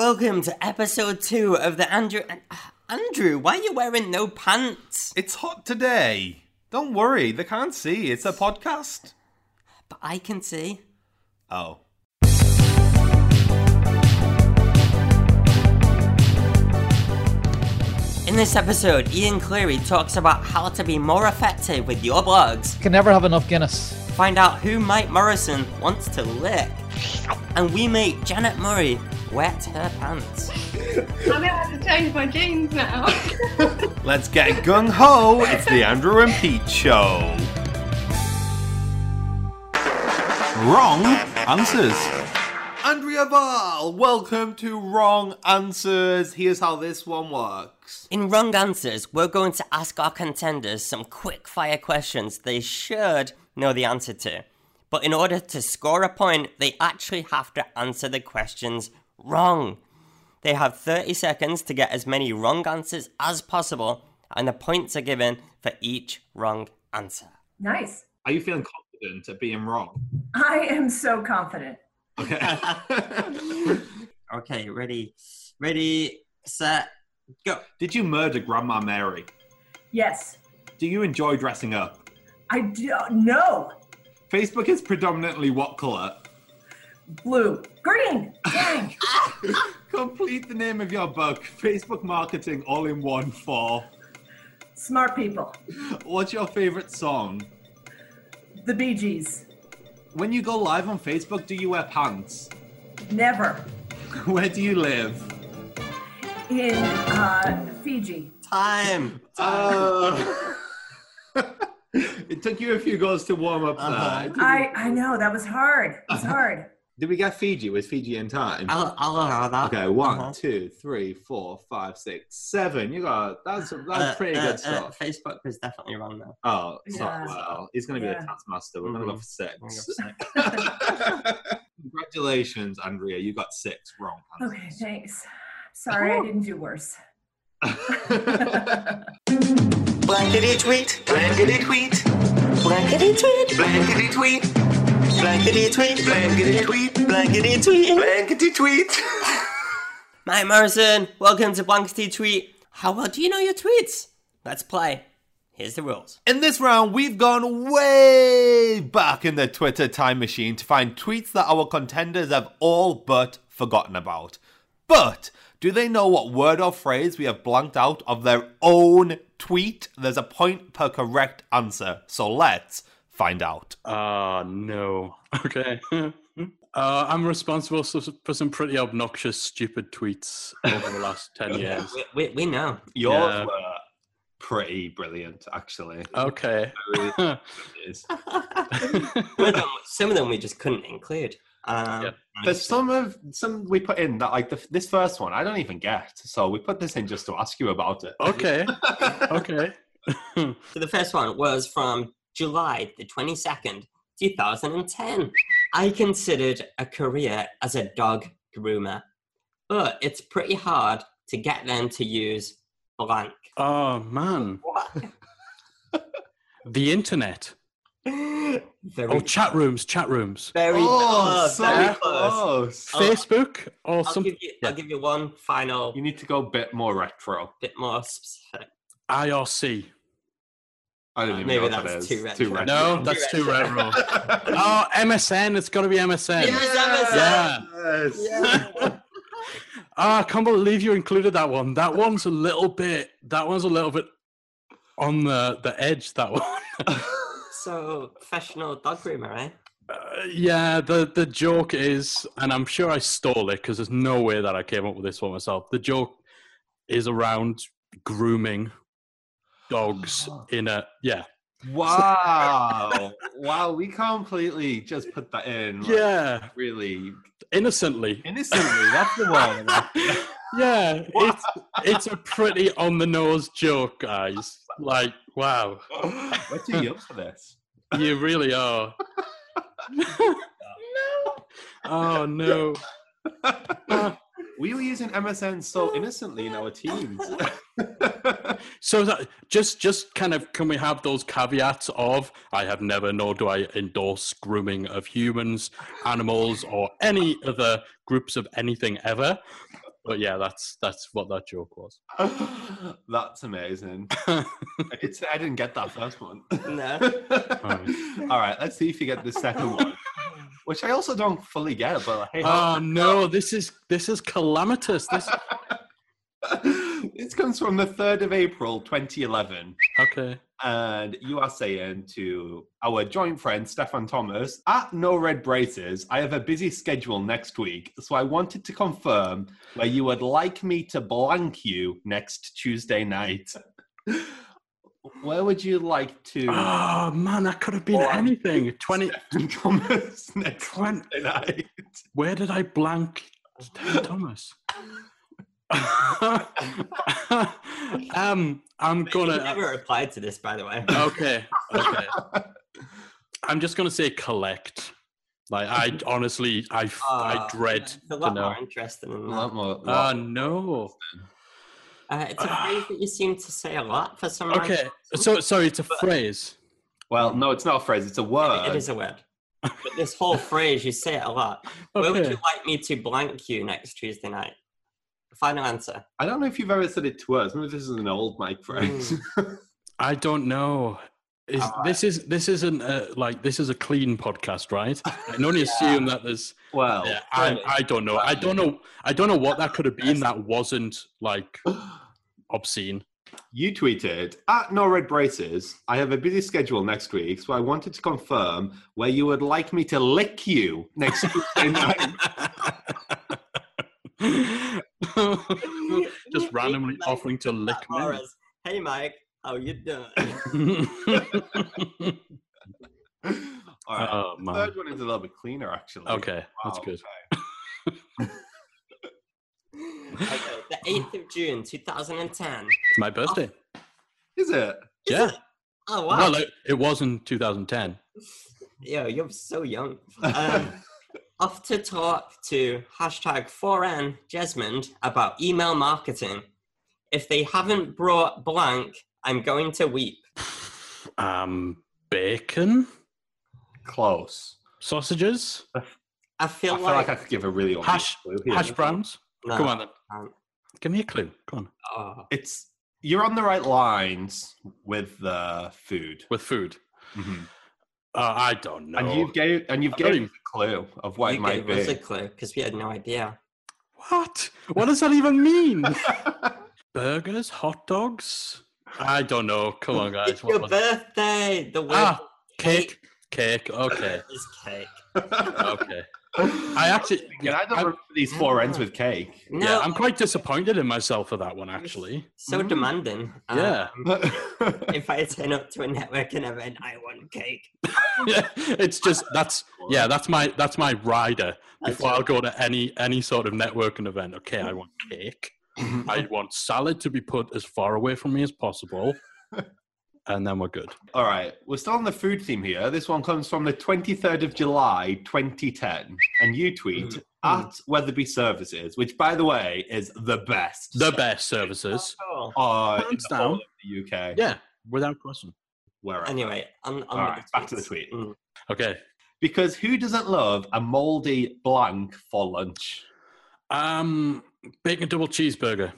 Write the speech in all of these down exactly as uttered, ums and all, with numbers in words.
Welcome to episode two of the Andrew... Andrew, why are you wearing no pants? It's hot today. Don't worry, they can't see. It's a podcast. But I can see. Oh. In this episode, Ian Cleary talks about how to be more effective with your blogs. Can never have enough Guinness. Find out who Mike Morrison wants to lick. And we make Janet Murray wet her pants. I'm gonna have to change my jeans now. Let's get gung-ho. It's the Andrew and Pete Show. Wrong answers. Andrea Val, welcome to Wrong Answers. Here's how this one works. In Wrong Answers, we're going to ask our contenders some quick-fire questions they should know the answer to. But in order to score a point, they actually have to answer the questions wrong. They have thirty seconds to get as many wrong answers as possible, and the points are given for each wrong answer. Nice. Are you feeling confident at being wrong? I am so confident. Okay. Okay, ready, ready, set, go. Did you murder Grandma Mary? Yes. Do you enjoy dressing up? I do. No. Facebook is predominantly what colour? Blue. Green. Dang. Complete the name of your book, Facebook Marketing All in One for... Smart people. What's your favourite song? The Bee Gees. When you go live on Facebook, do you wear pants? Never. Where do you live? In uh, Fiji. Time. Uh, it took you a few goes to warm up Uh-huh. there. I, I know, that was hard. It was hard. Did we get Fiji? Was Fiji in time? I'll, I'll allow that. Okay, one, Uh-huh. two, three, four, five, six, seven. You got that's that's Uh, pretty uh, good uh, stuff. Facebook was definitely wrong though. Oh, it's Yeah. not well. He's going to be Yeah. the taskmaster. We're going to go for six. We're gonna go for Congratulations, Andrea. You got six wrong. Okay, thanks. Sorry, I didn't do worse. Blankety tweet, blankety tweet, blankety tweet, blankety tweet, blankety tweet, blankety tweet, blankety tweet, blankety tweet. Mike Morrison, welcome to Blankety Tweet. How well do you know your tweets? Let's play. Here's the rules. In this round, we've gone way back in the Twitter time machine to find tweets that our contenders have all but forgotten about. But do they know what word or phrase we have blanked out of their own tweet? There's a point per correct answer, so let's find out. Uh, no. Okay. uh, I'm responsible for some pretty obnoxious, stupid tweets over the last ten years. We, we, we know. Yours Yeah. were pretty brilliant, actually. Okay. It is. Some of them, some of them we just couldn't include. Um, Yeah. There's some of some we put in that, like the, this first one, I don't even get. So we put this in just to ask you about it. Okay. Okay. So the first one was from July the twenty-second, two thousand ten. I considered a career as a dog groomer, but it's pretty hard to get them to use blank. Oh, man. What? The internet. Very, Oh, chat rooms, chat rooms. very Oh, close. so Very yeah. close. close. Facebook or I'll some give you. yeah. I'll give you one final You need to go a bit more retro. bit more specific. I R C. I don't even Maybe know what that's that is. too retro. retro. No, that's too retro. Oh, M S N. It's got to be M S N. Yes, M S N. Yeah. Yes. Oh, I can't believe you included that one. That one's a little bit. That one's a little bit on the the edge. That one. So professional dog groomer, right? Uh, yeah. The the joke is, and I'm sure I stole it because there's no way that I came up with this one myself. The joke is around grooming dogs in a yeah. Wow. Wow, we completely just put that in. Like, Yeah, Really innocently. innocently. That's the word. Yeah, it's it's a pretty on the nose joke, guys. Like, wow, We're too young for this. you really are. Oh no. We were using M S N so innocently in our teens. So that, just just kind of, can we have those caveats of, I have never, nor do I endorse grooming of humans, animals, or any other groups of anything ever. but yeah, that's that's what that joke was. That's amazing. It's, I didn't get that first one. No. All right, let's see if you get the second one, which I also don't fully get. But hey, Oh no, this is this is calamitous. This this comes from the third of April, twenty eleven. okay. And you are saying to our joint friend, Stefan Thomas, at No Red Braces, I have a busy schedule next week, so I wanted to confirm where you would like me to blank you next Tuesday night. Where would you like to Oh man, that could have been Or- anything. Twenty. Stefan Thomas next Twen- Tuesday night? Where did I blank Stephen Thomas? um, I'm You gonna. never replied to this, by the way. Okay, okay. I'm just gonna say collect. Like I honestly, I f- I Uh, dread It's a to lot know. more interesting than A that. lot more- Oh lot- no. Uh, it's a phrase that you seem to say a lot for some Okay, reason. so sorry, it's a phrase. Well, no, it's not a phrase, it's a word. It is a word. But this whole phrase, you say it a lot. Where would Okay. you like me to blank you next Tuesday night? Final answer. I don't know if you've ever said it to us. Maybe this is an old mic phrase. I don't know. Is this is this isn't a, like this is a clean podcast, right? I can only assume that there's. Well, Yeah, I, Really? I don't know. I don't know. I don't know what that could have been. That wasn't like obscene. you tweeted, at No Red Braces, I have a busy schedule next week, so I wanted to confirm where you would like me to lick you next Tuesday night. Just randomly Like, offering to lick me. Horace, hey Mike, how you doing? All right. Oh, the man. third one is a little bit cleaner, actually. Okay, that's Wow, good. okay. Okay, the eighth of June, two thousand ten. It's my birthday. Is it? Yeah. Oh wow. Well, it, it was in two thousand ten. Yo, you're so young. Um, off to talk to hashtag four N Jesmond about email marketing. If they haven't brought blank, I'm going to weep. Um, bacon, Close. sausages, I feel, I feel like, like I could give a really obvious hash, clue here. hash browns. No, Come on then. um, Give me a clue. Come on. oh, It's you're on the right lines with the food. With food. Mhm. Uh, I don't know. And you've gave and you've I don't gave even- us a clue of what you it might gave us be. a clue because we had no idea. What? What does that even mean? Burgers, hot dogs? I don't know. Come on, guys. It's What your was it? birthday. The word Ah, cake. Cake. Okay. is cake. Okay. I actually, Yeah, yeah, I don't I'm, remember these four ends with cake. No, yeah, I'm quite disappointed in myself for that one. Actually, so demanding. yeah, Um, if I turn up to a networking event, I want cake. yeah. It's just that's yeah, that's my that's my rider. That's Before I'll right. go to any any sort of networking event, okay, I want cake. I want salad to be put as far away from me as possible, and then we're good. All right, we're still on the food theme here. This one comes from the twenty-third of July, twenty ten, and you tweet at Weatherby Services, which, by the way, is the best. The best services, Oh. uh, in Hands the whole down. of the U K. yeah, without question. Wherever. Anyway, on, on All right, back to the tweet. Mm. Okay, Because who doesn't love a mouldy blank for lunch? um, bacon double cheeseburger,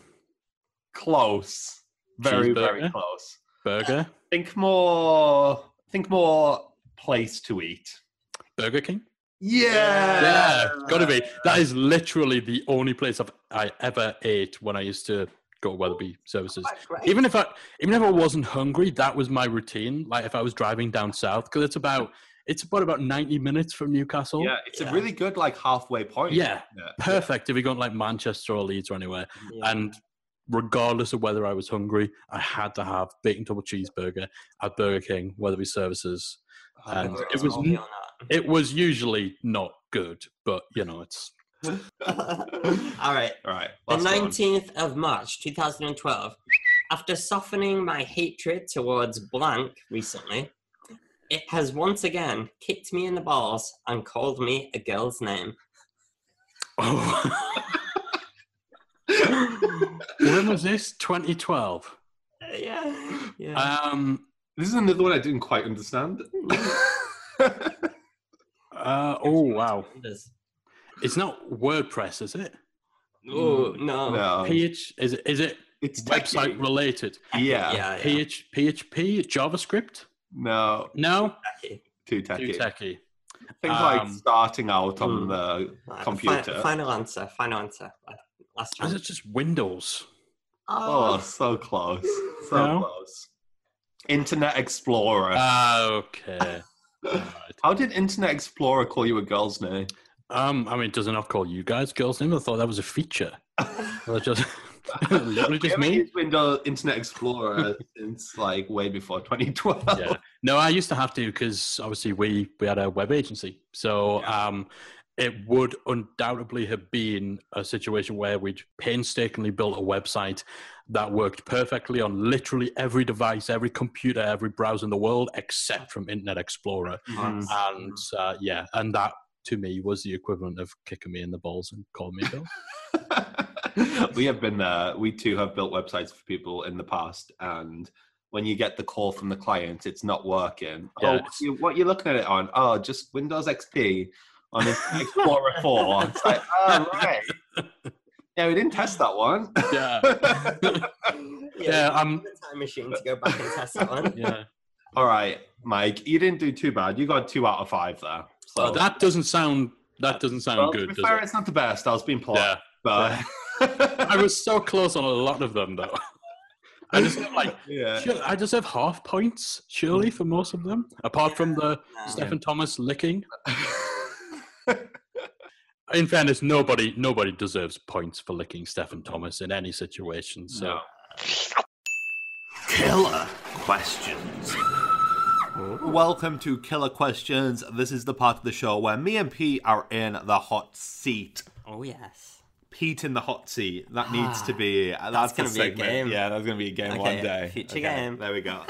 Close. Very, very Cheeseburger? close. burger, Think more. Think more place to eat. Burger King. Yeah. Yeah, gotta be. That is literally the only place I've I ever ate when I used to go to Weatherby Services. That's great. Even if I even if I wasn't hungry, that was my routine. Like if I was driving down south, because it's about it's about about ninety minutes from Newcastle. Yeah, it's Yeah. a really good like halfway point. Yeah, Yeah. perfect if you're going like Manchester or Leeds or anywhere. Yeah. And regardless of whether I was hungry, I had to have bacon double cheeseburger at Burger King, Weatherby Services. And Whether it it's was moldy or it was usually not good, but you know it's not. All right. All right. The last one. nineteenth of March, two thousand twelve. After softening my hatred towards blank recently, it has once again kicked me in the balls and called me a girl's name. oh. When was this? twenty twelve. Uh, yeah. Yeah. Um. This is another one I didn't quite understand. Uh. Oh wow. It is. It's not WordPress, is it? Oh, no. No. P H is it is it It's website techie. related? Yeah. Yeah, P H, P H P, JavaScript? No. No, yeah. Too too techie. techie. Things like Um, starting out on hmm. the Right, computer. fi- final answer. Final answer. Last Is chance. it just Windows? Oh, so close. So No? close. Internet Explorer. Ah, okay. Right. How did Internet Explorer call you a girl's name? Um, I mean, does it not call you guys girls' name? I thought that was a feature. Well, just literally We just haven't me. used Windows Internet Explorer since like way before twenty twelve. Yeah. No, I used to have to because obviously we we had a web agency, so um, it would undoubtedly have been a situation where we'd painstakingly built a website that worked perfectly on literally every device, every computer, every browser in the world, except from Internet Explorer. Mm. And uh, yeah, and that to me was the equivalent of kicking me in the balls and calling me a girl. We have been there. We too have built websites for people in the past, and when you get the call from the client, it's not working. Yeah, oh, it's- you, what you're looking at it on? Oh, just Windows X P on Internet Explorer four. It's like, oh, right. Yeah, we didn't test that one. Yeah. Yeah, um, the time machine to go back and test that one. Yeah. All right, Mike, you didn't do too bad. You got two out of five there. So Oh, that doesn't sound that doesn't sound well, good, to be does fair, it? it's not the best. I was being polite, Yeah. but I was so close on a lot of them, though. I just have like, yeah. sure, I just have half points, surely, for most of them, apart from the No. Stephen Thomas licking. In fairness, nobody nobody deserves points for licking Stephen Thomas in any situation. So, No. Killer questions. Welcome to Killer Questions. This is the part of the show where me and Pete are in the hot seat. Oh, yes. Pete in the hot seat. That needs to be. That's, That's the gonna be a segment. game. Yeah, that's gonna be a game Okay, one day. future game. There we go.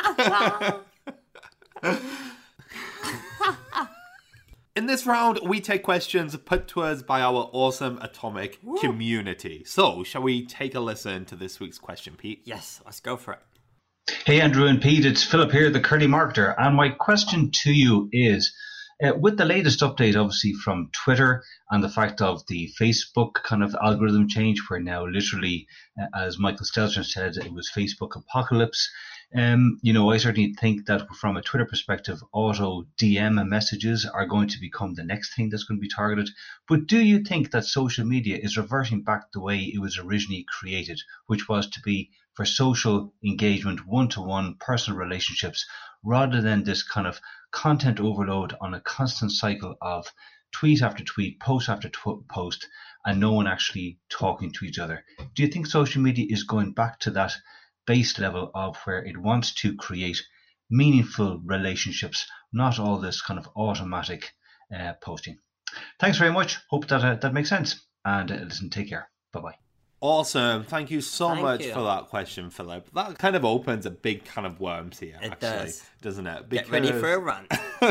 In this round, we take questions put to us by our awesome atomic community. So, shall we take a listen to this week's question, Pete? Yes, let's go for it. Hey, Andrew and Pete, it's Philip here, the Curly Marketer. And my question to you is, uh, with the latest update, obviously, from Twitter and the fact of the Facebook kind of algorithm change, where now literally, uh, as Michael Stelzner said, it was Facebook apocalypse. Um, you know, I certainly think that from a Twitter perspective, auto D M messages are going to become the next thing that's going to be targeted. But do you think that social media is reverting back the way it was originally created, which was to be for social engagement, one-to-one personal relationships, rather than this kind of content overload on a constant cycle of tweet after tweet, post after tw- post, and no one actually talking to each other? Do you think social media is going back to that base level of where it wants to create meaningful relationships, not all this kind of automatic uh, posting? Thanks very much. Hope that uh, that makes sense. And uh, listen, take care. Bye-bye. Awesome. Thank you so Thank much you. for that question, Philip. That kind of opens a big can of worms here, It actually, does. doesn't it? Get ready for a run.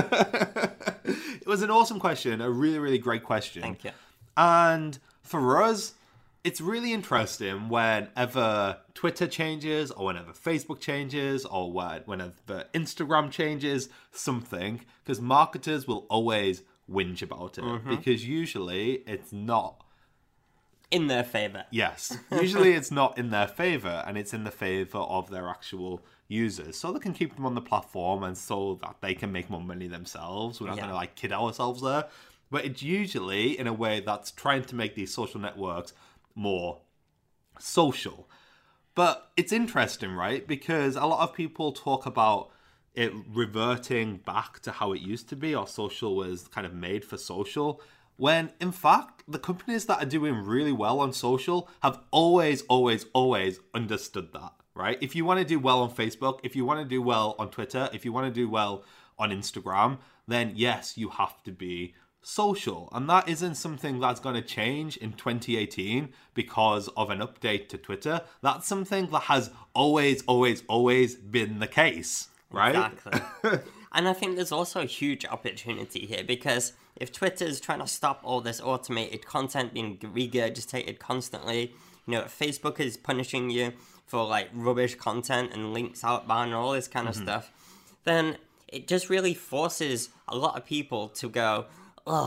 It was an awesome question, a really, really great question. Thank you. And for us, it's really interesting whenever Twitter changes or whenever Facebook changes or whenever Instagram changes something, because marketers will always whinge about it Mm-hmm. because usually it's not. In their favor. Yes, usually it's not in their favor and it's in the favor of their actual users. So they can keep them on the platform and so that they can make more money themselves. We're not Yeah. going to like kid ourselves there. But it's usually in a way that's trying to make these social networks more social. But it's interesting, right? Because a lot of people talk about it reverting back to how it used to be, or social was kind of made for social, when in fact the companies that are doing really well on social have always, always, always understood that, right? If you want to do well on Facebook, if you want to do well on Twitter, if you want to do well on Instagram, then yes, you have to be social. And that isn't something that's going to change in twenty eighteen because of an update to Twitter. That's something that has always, always, always been the case, right? Exactly. And I think there's also a huge opportunity here because if Twitter's trying to stop all this automated content being regurgitated constantly, you know, if Facebook is punishing you for like rubbish content and links outbound and all this kind of stuff, then it just really forces a lot of people to go, ugh,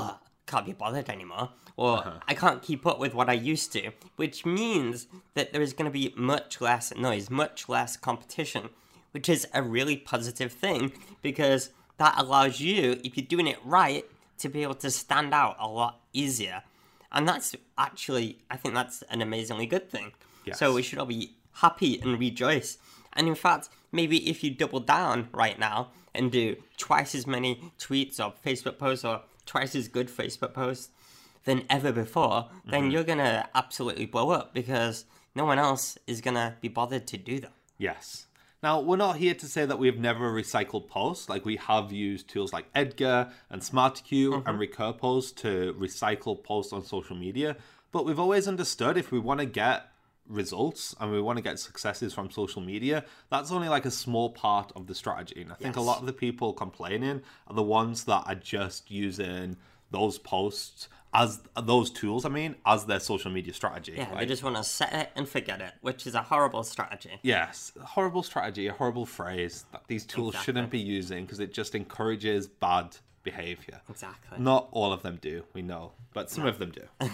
can't be bothered anymore, or Uh-huh. I can't keep up with what I used to, which means that there is going to be much less noise, much less competition, which is a really positive thing because that allows you, if you're doing it right, to be able to stand out a lot easier. And that's actually, I think that's an amazingly good thing. Yes. So we should all be happy and rejoice. And in fact, maybe if you double down right now and do twice as many tweets or Facebook posts or twice as good Facebook posts than ever before, then Mm-hmm. you're going to absolutely blow up because no one else is going to be bothered to do that. Yes. Now, we're not here to say that we've never recycled posts. Like, we have used tools like Edgar and SmartQ Mm-hmm. and Recur Post to recycle posts on social media. But we've always understood if we want to get results and we want to get successes from social media, that's only like a small part of the strategy. And I think a Yes. lot of the people complaining are the ones that are just using those posts as those tools, I mean, as their social media strategy. Yeah, they Like, just want to set it and forget it, which is a horrible strategy. yes, horrible strategy, a horrible phrase that these tools Exactly. shouldn't be using because it just encourages bad behavior. Exactly. Not all of them do, we know, but some of them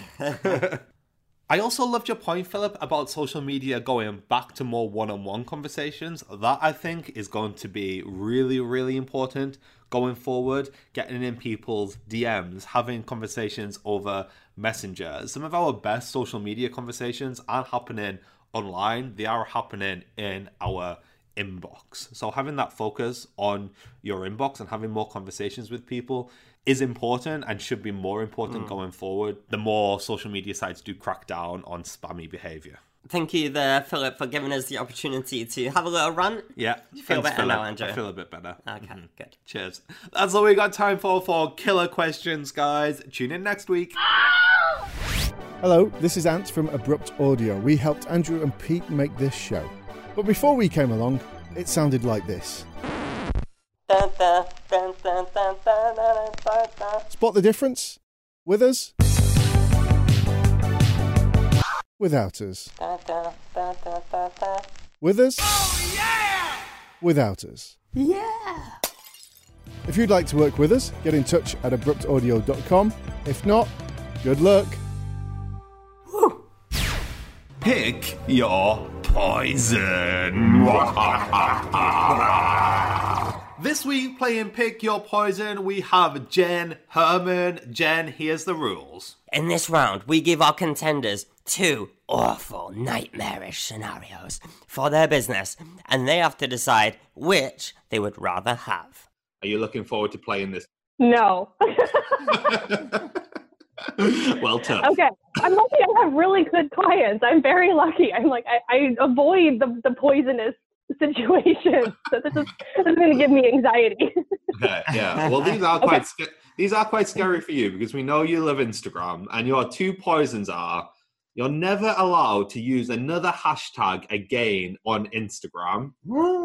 do. I also loved your point, Philip, about social media going back to more one-on-one conversations. That, I think, is going to be really, really important going forward. Getting in people's D Ms, having conversations over Messenger. Some of our best social media conversations aren't happening online. They are happening in our inbox. So having that focus on your inbox and having more conversations with people is important and should be more important going forward the more social media sites do crack down on spammy behavior. Thank you there, Philip, for giving us the opportunity to have a little rant. Yeah. You feel thanks, better Philip. now, Andrew? I feel a bit better. Okay, good. Cheers. That's all we got time for for killer questions, guys. Tune in next week. Hello, this is Ant from Abrupt Audio. We helped Andrew and Pete make this show. But before we came along, it sounded like this. Dun, dun, dun, dun, dun, dun, dun, dun, dun. Spot the difference? With us? Without us? Dun, dun, dun, dun, dun, dun. With us? Oh, yeah! Without us? Yeah! If you'd like to work with us, get in touch at abrupt audio dot com. If not, good luck. Pick your poison. This week, playing Pick Your Poison, we have Jen Herman. Jen, here's the rules. In this round, we give our contenders two awful, nightmarish scenarios for their business, and they have to decide which they would rather have. Are you looking forward to playing this? No. Well, tough. Okay. I'm lucky I have really good clients. I'm very lucky. I'm like, I, I avoid the, the poisonous situation. So this is, this is going to give me anxiety. Okay, yeah. Well, these are quite sca- these are quite scary for you because we know you love Instagram, and your two poisons are you're never allowed to use another hashtag again on Instagram,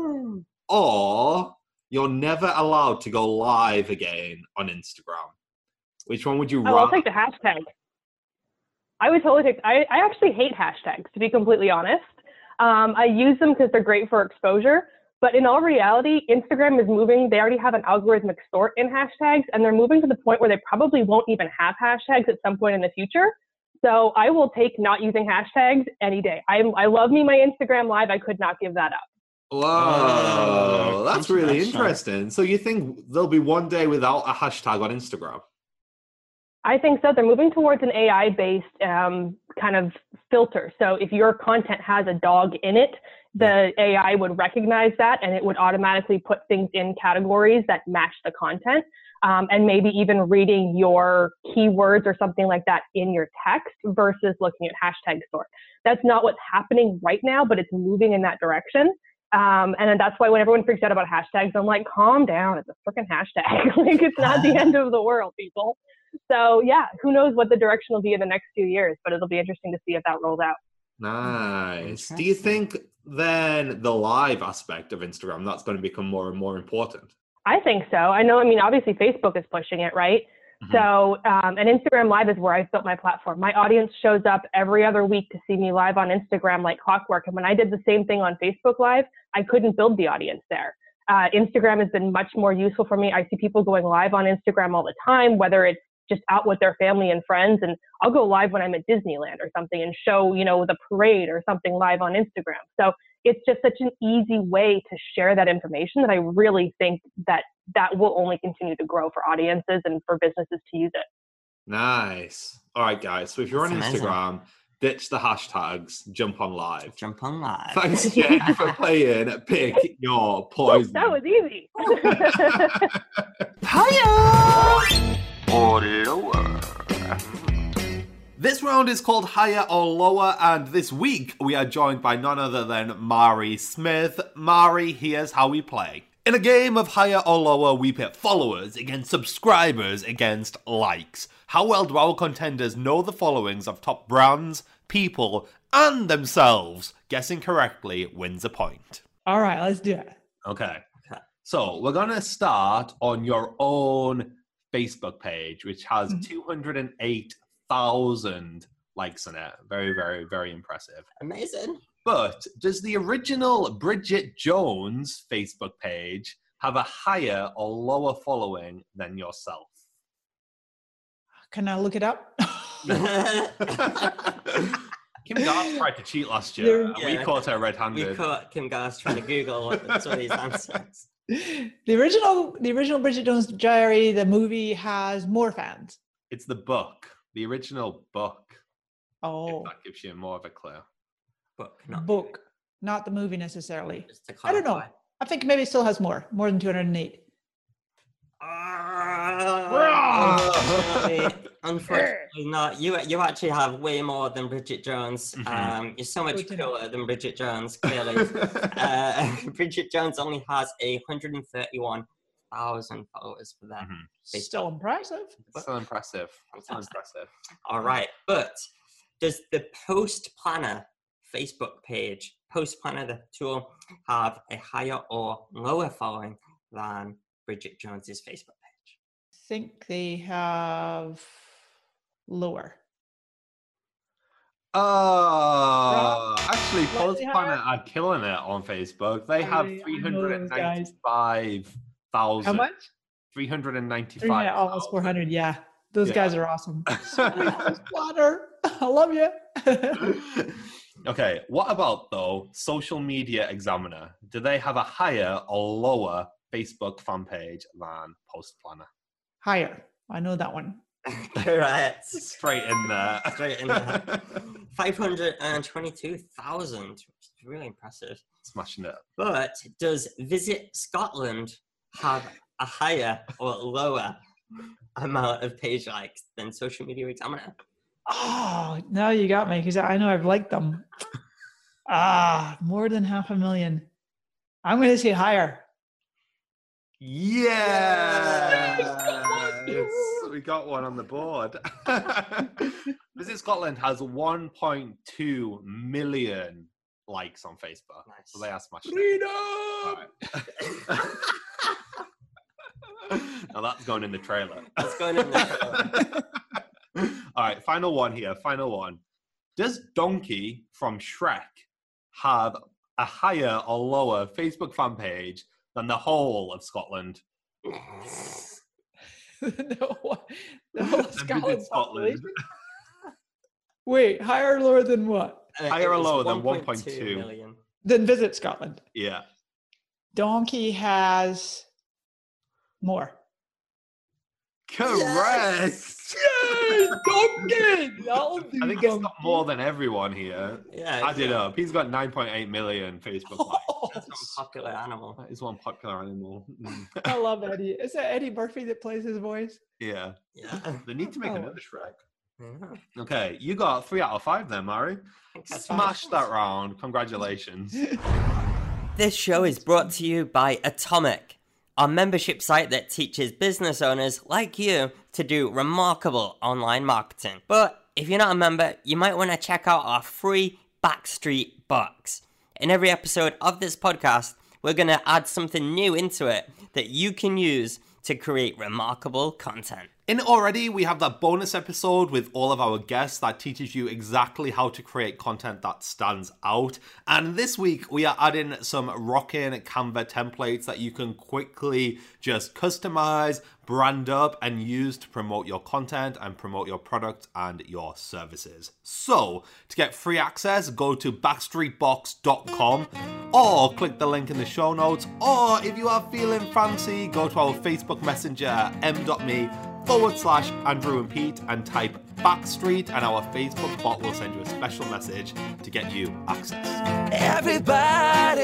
or you're never allowed to go live again on Instagram. Which one would you Oh, rather? I'll take the hashtag. I would totally take, I, I actually hate hashtags, to be completely honest. Um, I use them because they're great for exposure, but in all reality, Instagram is moving. They already have an algorithmic sort in hashtags, and they're moving to the point where they probably won't even have hashtags at some point in the future. So I will take not using hashtags any day. I, I love me my Instagram Live. I could not give that up. Whoa, Oh, that's really international. interesting. So you think there'll be one day without a hashtag on Instagram? I think so. They're moving towards an A I-based um, kind of filter. So if your content has a dog in it, the A I would recognize that and it would automatically put things in categories that match the content. Um, and maybe even reading your keywords or something like that in your text versus looking at hashtag sort. That's not what's happening right now, but it's moving in that direction. Um, and then that's why when everyone freaks out about hashtags, I'm like, calm down. It's a freaking hashtag. Like, it's not the end of the world, people. So yeah, who knows what the direction will be in the next few years, but it'll be interesting to see if that rolls out. Nice. Do you think then the live aspect of Instagram, that's going to become more and more important? I think so. I know, I mean, obviously Facebook is pushing it, right? Mhm. So, um, and Instagram Live is where I've built my platform. My audience shows up every other week to see me live on Instagram like clockwork. And when I did the same thing on Facebook Live, I couldn't build the audience there. Uh, Instagram has been much more useful for me. I see people going live on Instagram all the time, whether it's just out with their family and friends. And I'll go live when I'm at Disneyland or something and show, you know, the parade or something live on Instagram. So it's just such an easy way to share that information that I really think that that will only continue to grow for audiences and for businesses to use it. Nice. All right, guys. So if you're That's on amazing. Instagram, ditch the hashtags, jump on live. Jump on live. Thanks, Jake, for playing Pick Your Poison. That was easy. Higher or lower? This round is called Higher or Lower, and this week we are joined by none other than Mari Smith. Mari, here's how we play. In a game of Higher or Lower, we pit followers against subscribers against likes. How well do our contenders know the followings of top brands, people, and themselves? Guessing correctly wins a point. All right, let's do it. Okay. So we're going to start on your own Facebook page, which has Mm-hmm. two hundred eight thousand likes on it. Very, very, very impressive. Amazing. But does the original Bridget Jones Facebook page have a higher or lower following than yourself? Can I look it up? Kim Garth tried to cheat last year, There- and we Yeah. caught her We red-handed. caught Kim Garth trying to Google some of these answers. the original, the original Bridget Jones' Diary, the movie, has more fans. It's the book, the original book. Oh, If that gives you more of a clue. Book, not book, not the movie necessarily. just to I don't know. clarify. I think maybe it still has more, more than two hundred eight. Unfortunately, unfortunately not. You you actually have way more than Bridget Jones. Mhm. Um, you're so much Good to know. cooler than Bridget Jones, clearly. uh, Bridget Jones only has a one hundred thirty-one thousand followers for that. Mhm. Still impressive. Still impressive. Still Fantastic. impressive. All right, but does the Post Planner Facebook page, Post Planner the tool, have a higher or lower following than Bridget Jones's Facebook page? I think they have lower. Oh, actually, What Post they have? Planet are killing it on Facebook. They have I- I know three those hundred guys. ninety-five thousand. How much? three hundred Three ninety-five. hundred, almost four hundred. Yeah, those Yeah. guys are awesome. Splatter, I love you. Okay, what about, though, Social Media Examiner? Do they have a higher or lower Facebook fan page than Post Planner? Higher. I know that one. Correct. Straight in there. Straight in there. five hundred twenty-two thousand, which is really impressive. Smashing it. But does Visit Scotland have a higher or lower amount of page likes than Social Media Examiner? Oh, now you got me because I know I've liked them. Ah, more than half a million. I'm going to say higher. Yes! We got one on the board. Visit Scotland has one point two million likes on Facebook. Nice. So they are smashing it. Freedom! All right. Now that's going in the trailer. That's going in the All right, final one here. Final one. Does Donkey from Shrek have a higher or lower Facebook fan page than the whole of Scotland? no, what? The whole Than Visit Scotland Scotland. population? Wait, higher or lower than what? Uh, Higher it or was lower than one one point two? million. Then Visit Scotland. Yeah. Donkey has more. Correct. Yay, Donkey! That'll do, I think it's got Donkey. more than everyone here. Yeah, Add it yeah. up. He's got nine point eight million Facebook likes. That's not a popular animal. That is one popular animal. Mm. I love Eddie. Is that Eddie Murphy that plays his voice? Yeah. Yeah. They need to make Oh. another Shrek. Yeah. Okay, you got three out of five then, Mari. I think that's Smash fine. that round. Congratulations. This show is brought to you by Atomic, our membership site that teaches business owners like you to do remarkable online marketing. But if you're not a member, you might want to check out our free Backstreet box. In every episode of this podcast, we're going to add something new into it that you can use to create remarkable content. In it already, we have that bonus episode with all of our guests that teaches you exactly how to create content that stands out. And this week, we are adding some rocking Canva templates that you can quickly just customize, brand up, and use to promote your content and promote your product and your services. So, to get free access, go to backstreet box dot com or click the link in the show notes. Or if you are feeling fancy, go to our Facebook Messenger, m.me forward slash Andrew and Pete, and type Backstreet, and our Facebook bot will send you a special message to get you access. Everybody,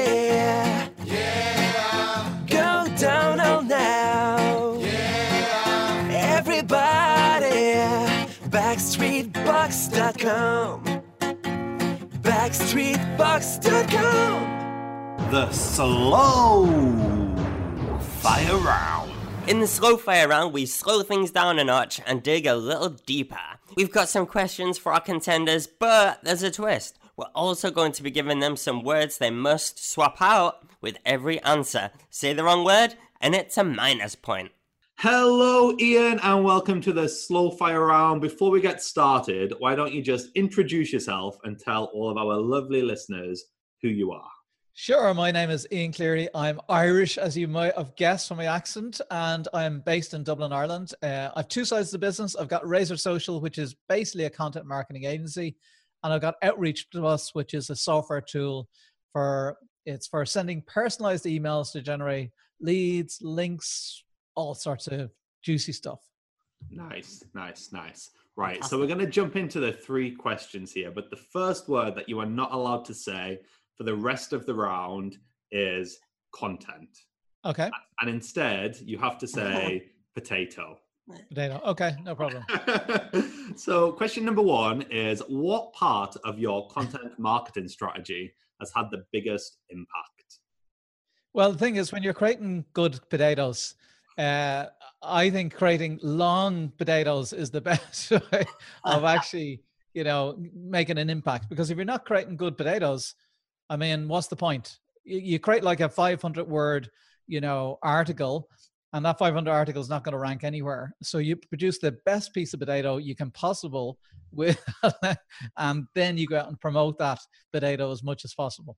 yeah, go down on now. Yeah, everybody, backstreet box dot com. backstreet box dot com. The slow fire round. In the slow fire round, we slow things down a notch and dig a little deeper. We've got some questions for our contenders, but there's a twist. We're also going to be giving them some words they must swap out with every answer. Say the wrong word, and it's a minus point. Hello, Ian, and welcome to the slow fire round. Before we get started, why don't you just introduce yourself and tell all of our lovely listeners who you are? Sure. My name is Ian Cleary. I'm Irish, as you might have guessed from my accent, and I'm based in Dublin, Ireland. Uh, I have two sides of the business. I've got Razor Social, which is basically a content marketing agency, and I've got Outreach Plus, which is a software tool for it's for sending personalized emails to generate leads, links, all sorts of juicy stuff. Nice, nice, nice. Right. So we're going to jump into the three questions here, but the first word that you are not allowed to say for the rest of the round is content. Okay. And instead, you have to say potato. Potato. Okay, no problem. So question number one is, what part of your content marketing strategy has had the biggest impact? Well, the thing is, when you're creating good potatoes, uh, I think creating long potatoes is the best way of actually, you know, making an impact. Because if you're not creating good potatoes, I mean, what's the point? You create like a five hundred word, you know, article, and that five hundred article is not going to rank anywhere. So you produce the best piece of potato you can possible with, and then you go out and promote that potato as much as possible.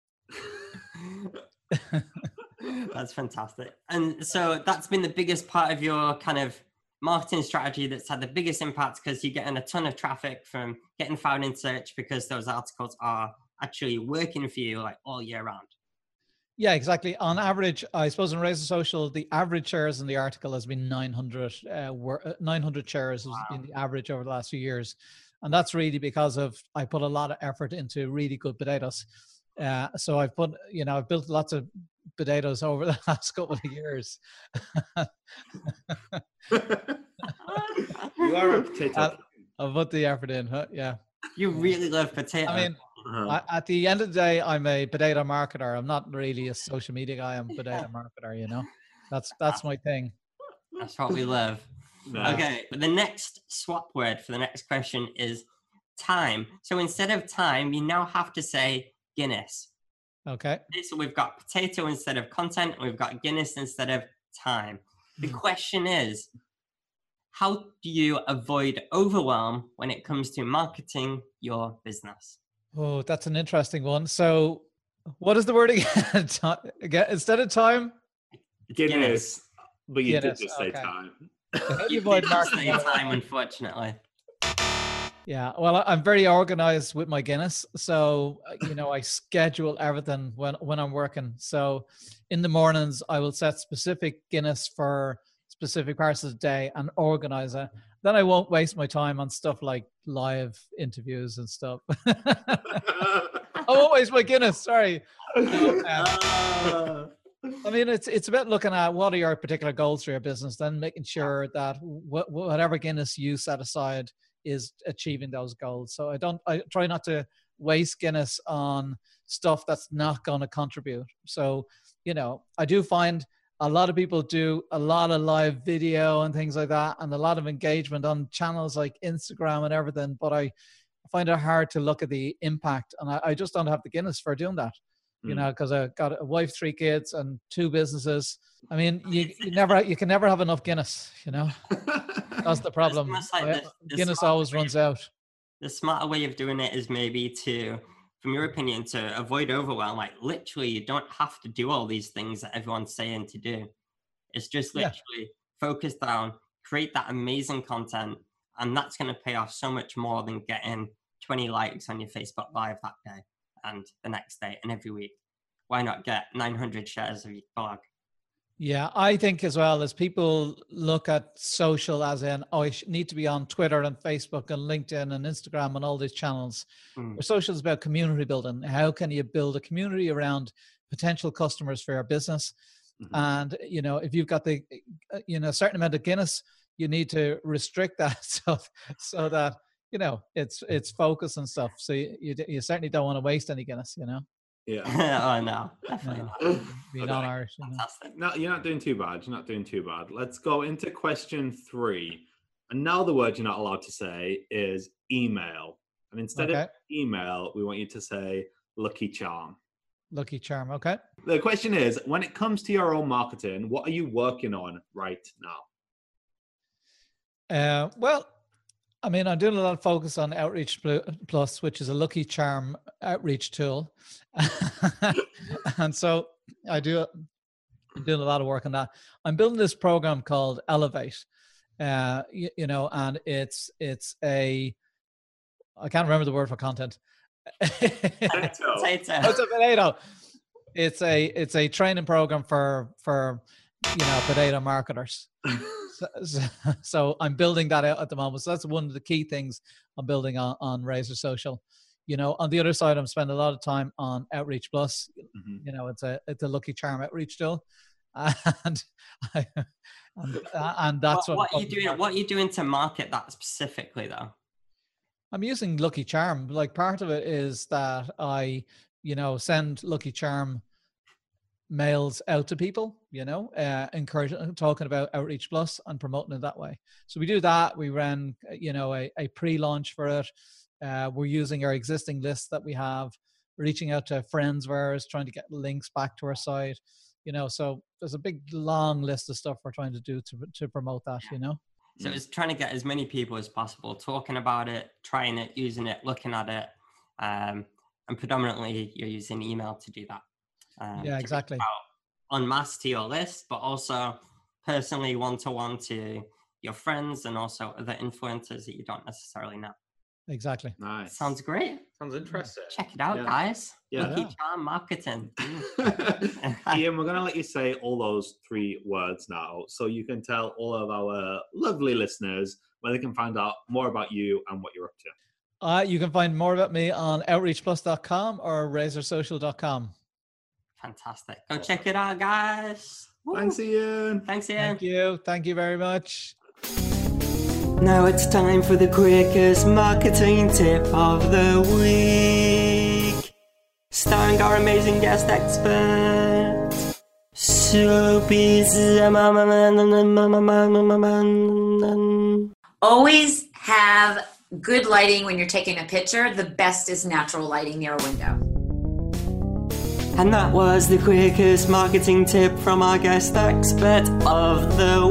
That's fantastic. And so that's been the biggest part of your kind of marketing strategy that's had the biggest impact, because you're getting a ton of traffic from getting found in search because those articles are actually working for you like all year round. Yeah, exactly. On average, I suppose in Razor Social, the average shares in the article has been nine hundred. Uh, nine hundred shares has wow. been the average over the last few years. And that's really because of, I put a lot of effort into really good potatoes. Uh, so I've put, you know, I've built lots of potatoes over the last couple of years. You are a potato. I've put the effort in, huh? Yeah. You really love potato. I mean, uh-huh. I, at the end of the day, I'm a potato marketer. I'm not really a social media guy. I'm a potato marketer, you know? That's that's my thing. That's what we love. Nice. Okay, the next swap word for the next question is time. So instead of time, you now have to say Guinness. Okay. So we've got potato instead of content, and we've got Guinness instead of time. The question is, how do you avoid overwhelm when it comes to marketing your business? Oh, that's an interesting one. So what is the word again? Again, instead of time? Guinness. Guinness. But you Guinness, did just say okay. time. You avoid marketing time, unfortunately. Yeah, well, I'm very organized with my Guinness. So, you know, I schedule everything when, when I'm working. So in the mornings, I will set specific Guinness for specific parts of the day and organize it. Then I won't waste my time on stuff like live interviews and stuff. I won't waste my Guinness, sorry. Uh, I mean, it's it's about looking at what are your particular goals for your business, then making sure that wh- whatever Guinness you set aside is achieving those goals. So I don't, I try not to waste Guinness on stuff that's not going to contribute. So, you know, I do find a lot of people do a lot of live video and things like that, and a lot of engagement on channels like Instagram and everything. But I find it hard to look at the impact, and I, I just don't have the Guinness for doing that. you Mm. know, because I've got a wife, three kids, and two businesses. I mean, you, you never, you can never have enough Guinness, you know. That's the problem. almost like I- the- the Guinness smart always way runs of- out. The smarter way of doing it is maybe to, from your opinion, to avoid overwhelm. Like literally, you don't have to do all these things that everyone's saying to do. It's just Yeah. literally focus down, create that amazing content, and that's going to pay off so much more than getting twenty likes on your Facebook Live that day and the next day and every week. Why not get nine hundred shares of your blog? Yeah, I think as well as people look at social as in, oh, I sh- need to be on Twitter and Facebook and LinkedIn and Instagram and all these channels. Mm. Where social is about community building. How can you build a community around potential customers for your business? Mhm. And, you know, if you've got the, uh, you know, a certain amount of Guinness, you need to restrict that so, so that, you know, it's it's focus and stuff. So you, you, you certainly don't want to waste any Guinness, you know? Yeah. Oh, no, definitely No. not. Be Okay. non-Irish. You know? Fantastic. No, you're not doing too bad. You're not doing too bad. Let's go into question three. And now the word you're not allowed to say is email. And instead Okay. of email, we want you to say Lucky Charm. Lucky Charm. Okay. The question is, when it comes to your own marketing, what are you working on right now? Uh, well, I mean, I'm doing a lot of focus on Outreach Pl- Plus, which is a Lucky Charm outreach tool. And so I do, I'm doing a lot of work on that. I'm building this program called Elevate, uh, you, you know, and it's, it's a, I can't remember the word for content. Potato. It's a potato. It's a, it's a training program for, for, you know, potato marketers. So, so, so I'm building that out at the moment. So that's one of the key things I'm building on, on Razor Social. You know, on the other side, I'm spending a lot of time on Outreach Plus. Mhm. You know, it's a it's a Lucky Charm outreach tool, and I, and, and that's what, what, what are you doing? What are you doing to market that specifically, though? I'm using Lucky Charm. Like part of it is that I, you know, send Lucky Charm mails out to people, you know, uh, encouraging, talking about Outreach Plus and promoting it that way. So we do that. We ran, you know, a, a pre-launch for it. Uh, we're using our existing list that we have, reaching out to friends of ours, trying to get links back to our site, you know, so there's a big, long list of stuff we're trying to do to, to promote that, you know. So it's trying to get as many people as possible talking about it, trying it, using it, looking at it. Um, and predominantly you're using email to do that. Um, Yeah, to exactly. reach out en masse to your list, but also personally one-to-one to your friends and also other influencers that you don't necessarily know. Exactly. Nice. Sounds great. Sounds interesting. Check it out, Yeah. guys. Yeah. Lucky Yeah. Charm Marketing. Ian, we're going to let you say all those three words now so you can tell all of our lovely listeners where they can find out more about you and what you're up to. Uh, you can find more about me on outreach plus dot com or razor social dot com. Fantastic. Go check it out, guys. Woo. Thanks, Ian. Thanks, Ian. Thank you. Thank you very much. Now it's time for the quickest marketing tip of the week. Starring our amazing guest expert, Soapy Zimmerman. Always have good lighting when you're taking a picture. The best is natural lighting near a window. And that was the quickest marketing tip from our guest expert of the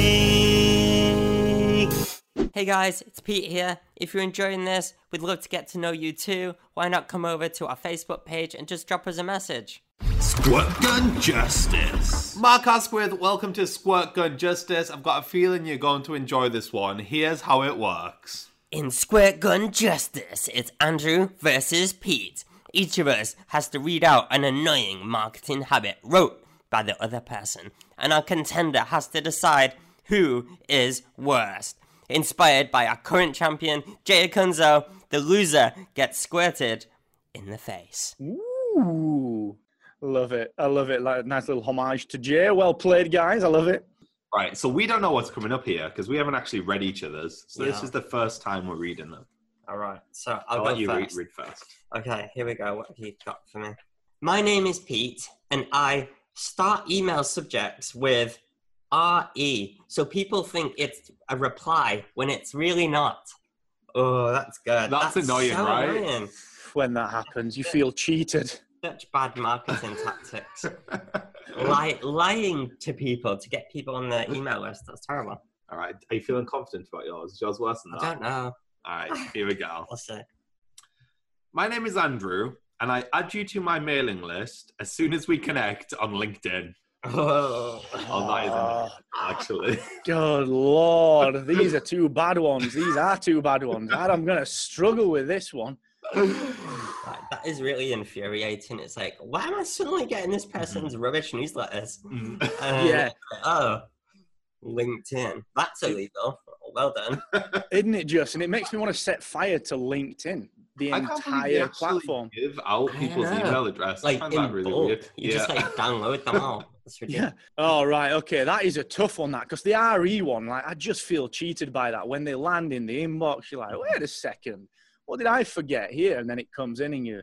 week. Hey guys, it's Pete here. If you're enjoying this, we'd love to get to know you too. Why not come over to our Facebook page and just drop us a message? Squirt Gun Justice. Mark Asquith, welcome to Squirt Gun Justice. I've got a feeling you're going to enjoy this one. Here's how it works. In Squirt Gun Justice, it's Andrew versus Pete. Each of us has to read out an annoying marketing habit wrote by the other person, and our contender has to decide who is worst. Inspired by our current champion, Jay Kunzo, the loser gets squirted in the face. Ooh, love it. I love it. Like a nice little homage to Jay. Well played, guys. I love it. Right, so we don't know what's coming up here because we haven't actually read each other's. So this Yeah. is the first time we're reading them. All right, so I'll, I'll go let you read, first. read first. Okay, here we go. What have you got for me? My name is Pete, and I start email subjects with R E, so people think it's a reply when it's really not. Oh, that's good. That's annoying, so right? annoying. When that happens, you feel cheated. such bad marketing tactics. Lie, lying to people to get people on the email list. That's terrible. All right. Are you feeling confident about yours? Is yours worse than that? I don't know. All right. Here we go. We'll see. My name is Andrew, and I add you to my mailing list as soon as we connect on LinkedIn. Oh, oh that isn't actually. Good Lord. These are two bad ones. These are two bad ones. I'm going to struggle with this one. That, that is really infuriating. It's like, why am I suddenly getting this person's rubbish newsletters? Mm. Uh, Yeah. Oh, LinkedIn. That's illegal. Well done. Isn't it just? And it makes me want to set fire to LinkedIn, the I can't believe you entire actually platform. Give out people's I know. email address. Like, I find in that really bulk. weird. You yeah. just like download them all. That's ridiculous. Yeah. Oh, right. Okay. That is a tough one, that, because the R E one, like, I just feel cheated by that. When they land in the inbox, you're like, wait a second. What did I forget here? And then it comes in and you,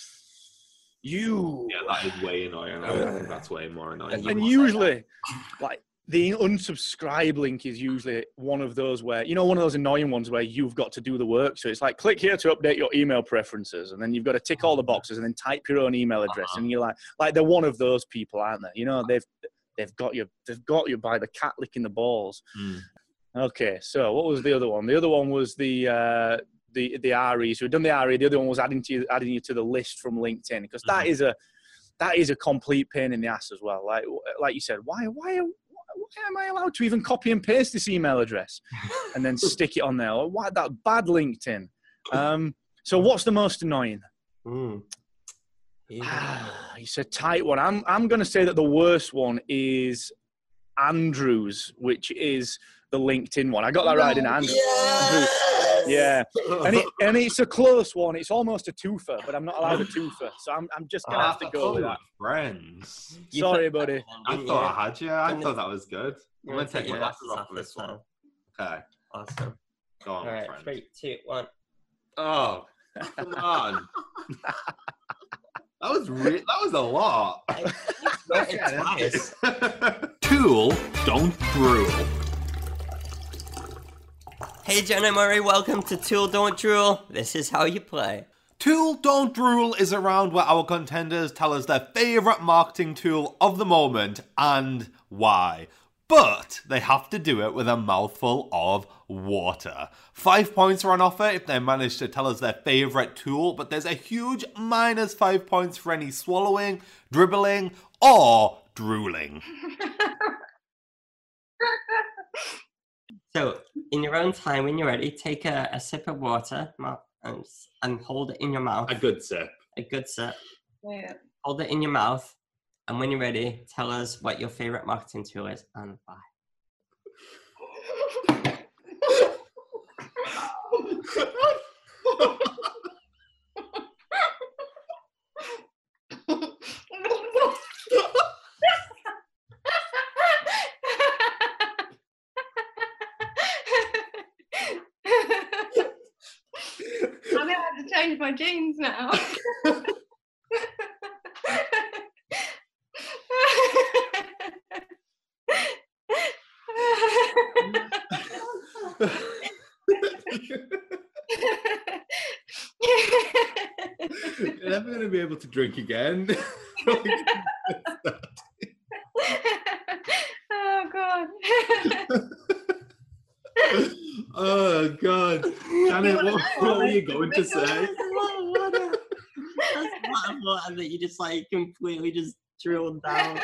you. Yeah, that is way annoying. I think that's way more annoying. And usually, like, the unsubscribe link is usually one of those where, you know, one of those annoying ones where you've got to do the work. So it's like, click here to update your email preferences. And then you've got to tick all the boxes and then type your own email address. Uh-huh. And you're like, like, they're one of those people, aren't they? You know, they've, they've got you, they've got you by the cat licking the balls. Mm. Okay. So what was the other one? The other one was the, uh, the, the R E. So we've done the R E. The other one was adding to you, adding you to the list from LinkedIn, because Mm-hmm. that is a, that is a complete pain in the ass as well. Like, like you said, why, why, why am I allowed to even copy and paste this email address and then stick it on there? Why that bad LinkedIn? Um, so what's the most annoying? Mm. Yeah. It's a tight one. I'm, I'm going to say that the worst one is Andrews, which is the LinkedIn one. I got that right, didn't I? Andrews. Yes! Yeah, and it and it's a close one. It's almost a twofer, but I'm not allowed a twofer, so I'm I'm just gonna Ah, have to go with that. Friends. You Sorry, thought- buddy. I Didn't thought you? I had you. I Didn't thought you? that was good. I'm You're going to take your my glasses glasses off for this one. time. Okay. Awesome. Go on, All right, friend. three, two, one. Oh, come on. That was re- that was a lot. Wrote it twice. Tool, don't drool. Hey, Jenna Murray, welcome to Tool Don't Drool. This is how you play. Tool Don't Drool is a round where our contenders tell us their favourite marketing tool of the moment and why. But they have to do it with a mouthful of water. Five points are on offer if they manage to tell us their favourite tool, but there's a huge minus five points for any swallowing, dribbling, or drooling. So, in your own time, when you're ready, take a, a sip of water and, and hold it in your mouth. A good sip. A good sip. Yeah. Hold it in your mouth. And when you're ready, tell us what your favorite marketing tool is and why. I'm gonna have to change my jeans now. You're never going to be able to drink again. Oh god. Oh, God. Janet, what, what were you going to say? That's not water that you just like completely just drilled down.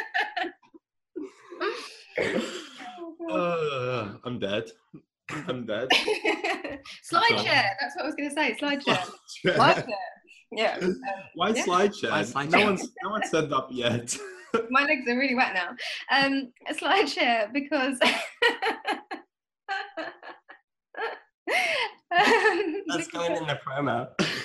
Uh, I'm dead. I'm dead. SlideShare. That's what I was going to say. SlideShare. SlideShare. Yeah. Um, Why yeah. SlideShare? Why SlideShare? No one's no one said that yet. My legs are really wet now. Um, SlideShare because. um, That's going in the promo.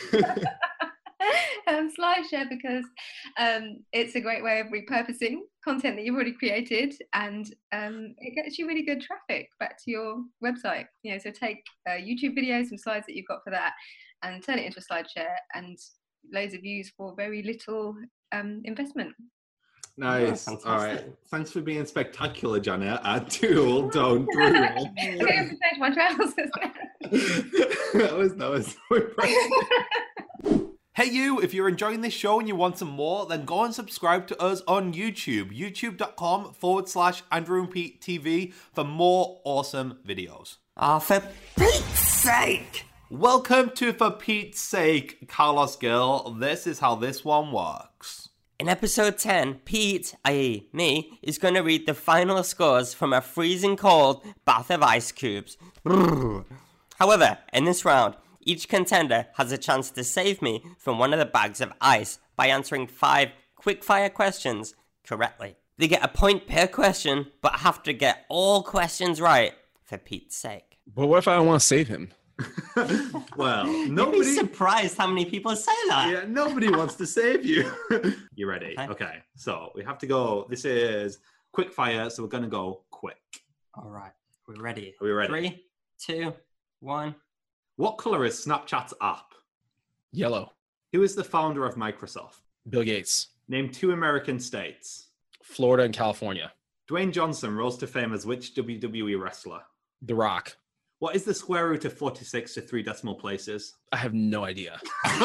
um, SlideShare because um, it's a great way of repurposing content that you've already created, and um, it gets you really good traffic back to your website. You know, so take uh, YouTube videos, some slides that you've got for that, and turn it into a SlideShare, and loads of views for very little um, investment. Nice. Yeah, All right. Thanks for being spectacular, Janet. At Tool, don't drool. I'm going to have to change my trousers. That was that was so impressive. Hey you, if you're enjoying this show and you want some more, then go and subscribe to us on YouTube, youtube.com forward slash Andrew and Pete TV for more awesome videos. Oh, for Pete's sake! Welcome to For Pete's Sake, Carlos Gil. This is how this one works. In episode ten, Pete, that is me, is going to read the final scores from a freezing cold bath of ice cubes. However, in this round, each contender has a chance to save me from one of the bags of ice by answering five quickfire questions correctly. They get a point per question, but have to get all questions right for Pete's sake. But what if I don't want to save him? Well, You'd nobody... be surprised how many people say that. Yeah, nobody wants to save you. You ready? Okay. Okay, so we have to go. This is quick fire, so we're going to go quick. All right, we're ready. Are we ready? Three, two, one. What color is Snapchat's app? Yellow. Who is the founder of Microsoft? Bill Gates. Name two American states. Florida and California. Dwayne Johnson rose to fame as which W W E wrestler? The Rock. What is the square root of forty-six to three decimal places? I have no idea.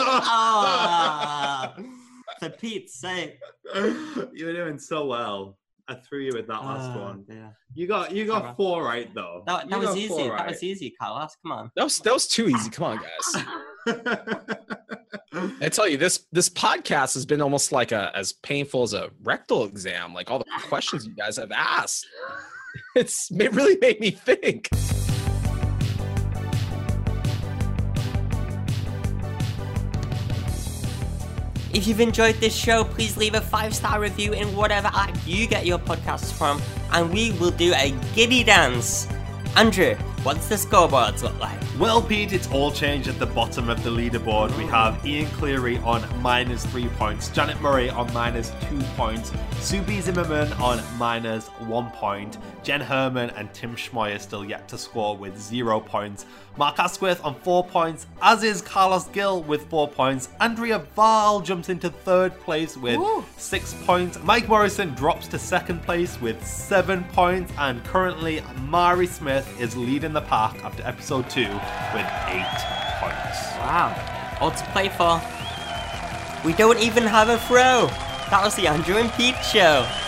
Oh, for Pete's sake. You were doing so well. I threw you with that last Oh, one. dear. You got you got four right though. That, that You was got easy. four That right. was easy, Carlos. Come on. That was that was too easy. Come on, guys. I tell you, this this podcast has been almost like a as painful as a rectal exam. Like all the questions you guys have asked, it's it really made me think. If you've enjoyed this show, please leave a five-star review in whatever app you get your podcasts from, and we will do a giddy dance. Andrew, what's the scoreboards look like? Well, Pete, it's all changed at the bottom of the leaderboard. We have Ian Cleary on minus three points, Janet Murray on minus two points, Subi Zimmerman on minus one point, Jen Herman and Tim Schmoyer still yet to score with zero points, Mark Asquith on four points, as is Carlos Gil with four points, Andrea Val jumps into third place with Ooh. six points, Mike Morrison drops to second place with seven points, and currently Mari Smith is leading the pack after episode two with eight points. Wow, all to play for. We don't even have a throw. That was the Andrew and Pete show.